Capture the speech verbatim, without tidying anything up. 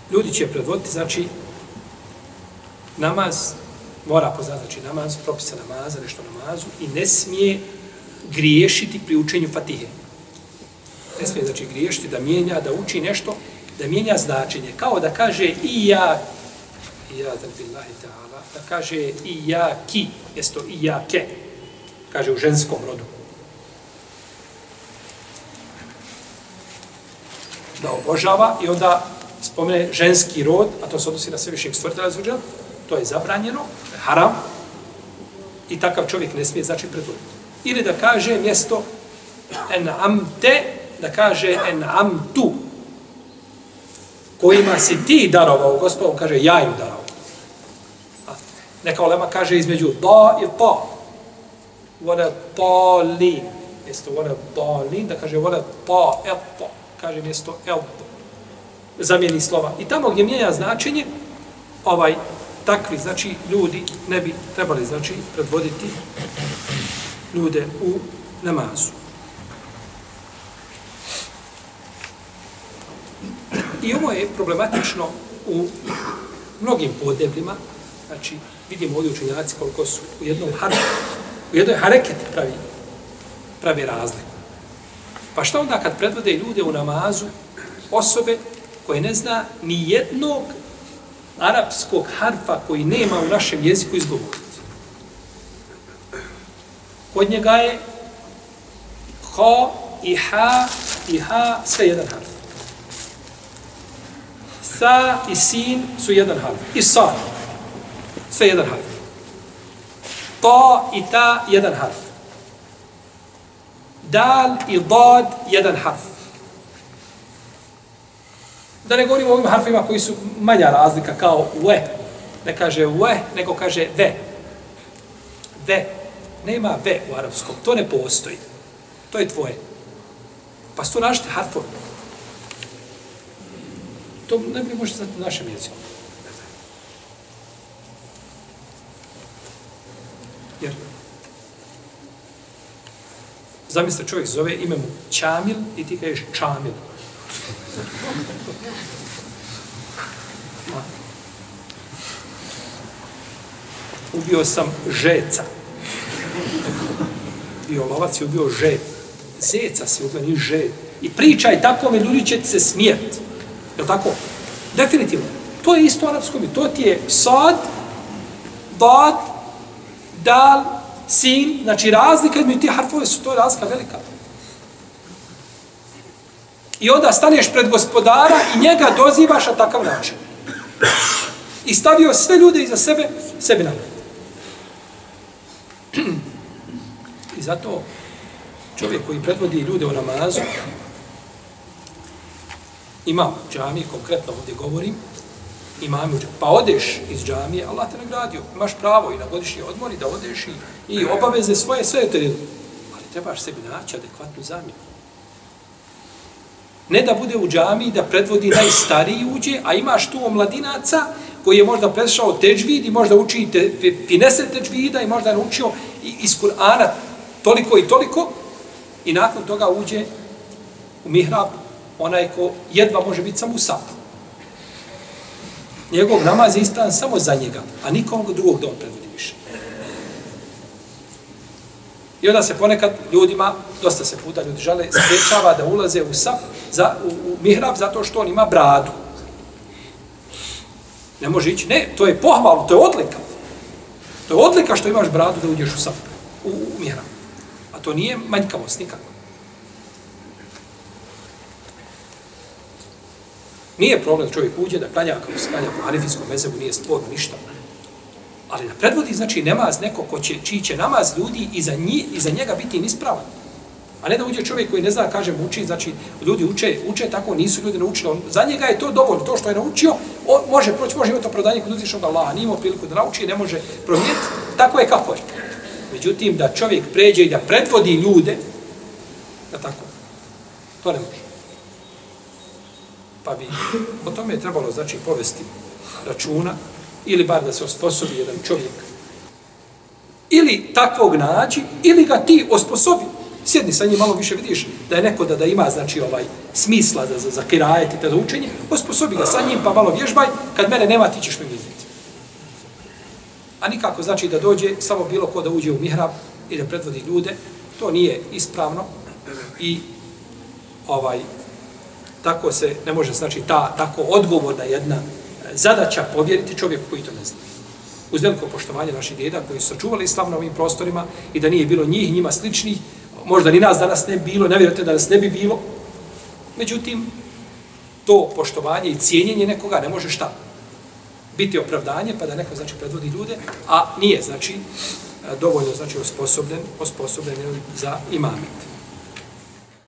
ljudi će predvoditi, znači, namaz, mora poznati, znači, namaz, propisa namaza, nešto namazu, i ne smije griješiti pri učenju Fatihe. Ne smije, znači, griješiti da mijenja, da uči nešto, da mijenja značenje. Kao da kaže i ja, i ja, billahi ta'ala, da kaže i ja ki, jesto i ja ke, kaže u ženskom rodu. Da obožava i onda spomene ženski rod, a to se odnosi na svevišnjeg stvoritelja Zuđela, to je zabranjeno, haram, i takav čovjek ne smije, znači, predvoditi. Ili da kaže mjesto en amte, da kaže en amtu, kojima si ti darovao, Gospodom kaže ja im darovao. Neka ulema kaže između da i ta. Vole ta li. Mjesto vole ta li, da kaže vole ta el ta. Kaže mjesto el ta. Zamijeni slova. I tamo gdje mijenja značenje, ovaj, takvi, znači, ljudi ne bi trebali, znači, predvoditi ljude u namazu. I ovo je problematično u mnogim podebljima, znači, vidimo ovdje učenjaci koliko su u jednom harfu, u jednoj hareketi pravi, pravi razliku. Pa šta onda kad predvode ljude u namazu osobe koje ne zna ni jednog arapskog harfa koji nema u našem jeziku izgovoriti? Kod njega je ha i ha i ha sve jedan harf. Sa i sin su jedan harf. I sa. Sve jedan harf. Ta i ta jedan harf. Dal i dad jedan harf. Da ne govorimo o ovim harfima koji su manja razlika, kao we. Ne kaže we, nego kaže ve. Ve. Nema ve u arapskom. To ne postoji. To je tvoje. Pa su to različite harfovi. To ne bi možete znati u našem jeziku. Jer zamislite, čovjek zove ime mu Čamil i ti kažeš Čamil. Ubio sam žeca. Bio lovac i ubio žet. Zeca si ubio, ni žet. I pričaj tako, me ljudi će se smijeti. Je li tako? Definitivno. To je isto arapsko mi. To ti je sad, dad, dal, sin. Znači razlika između tih harfove su, to je razlika velika. I onda staneš pred gospodara i njega dozivaš na takav način. I stavio sve ljude iza sebe, sebi na I zato čovjek koji predvodi ljude u namazu, imam džamije, konkretno ovdje govorim, imam u džamije. Pa odeš iz džamije, Allah te nagradio, imaš pravo i na godišnji odmor i da odeš i, i obaveze svoje, sve te redu. Ali trebaš sebi naći adekvatnu zamjenu. Ne da bude u džamiji, da predvodi najstariji uđe, a imaš tu omladinaca koji je možda prešao teđvid i možda uči te, finese teđvida i možda je naučio iz Kur'ana toliko i toliko i nakon toga uđe u mihrab onaj ko jedva može biti samo u sapu. Njegov namaz je ispravan samo za njega, a nikom drugog da on predvodi više. I onda se ponekad ljudima, dosta se puta ljudi žale, spriječava da ulaze u saf, za, u, u mihrab, zato što on ima bradu. Ne može ići. Ne, to je pohvalno, to je odlika. To je odlika što imaš bradu da uđeš u saf, u, u mihrab. A to nije manjkavost nikako. Nije problem da čovjek uđe, da klanja, kako se klanja po hanefijskom mezebu, nije sporno ništa. Ali da predvodi, znači, namaz neko ko će, čiji će namaz ljudi i za, nji, i za njega biti nispravan. A ne da uđe čovjek koji ne zna, kažem, uči, znači, ljudi uče, uče tako, nisu ljudi naučili. On, za njega je to dovoljno, to što je naučio, on može proći, može imati opravdanje kod uzvišnog Allaha, nije imao priliku da nauči, ne može promijeniti, tako je kako je. Međutim, da čovjek pređe i da predvodi ljude, da tako, to ne može. Pa bi o tome je trebalo, znači, povesti računa, ili bar da se osposobi jedan čovjek. Ili takvog nađi, ili ga ti osposobi. Sjedni sa njim, malo više vidiš da je neko da, da ima, znači, ovaj, smisla za, za, za kirajet i za učenje, osposobi ga sa njim, pa malo vježbaj, kad mene nema, ti ćeš me vidjeti. A nikako znači da dođe samo bilo ko da uđe u mihrab i da predvodi ljude, to nije ispravno i ovaj tako se ne može, znači ta tako odgovorna jedna zadaća povjeriti čovjeku koji to ne zna. Uz veliko poštovanje naših djeda koji su sačuvali islam na ovim prostorima i da nije bilo njih, njima sličnih, možda ni nas danas ne bilo, ne vjerujete da nas ne bi bilo. Međutim, to poštovanje i cijenjenje nekoga ne može šta? Biti opravdanje, pa da neko znači predvodi ljude, a nije znači dovoljno znači osposobljen, osposobljen za imamet.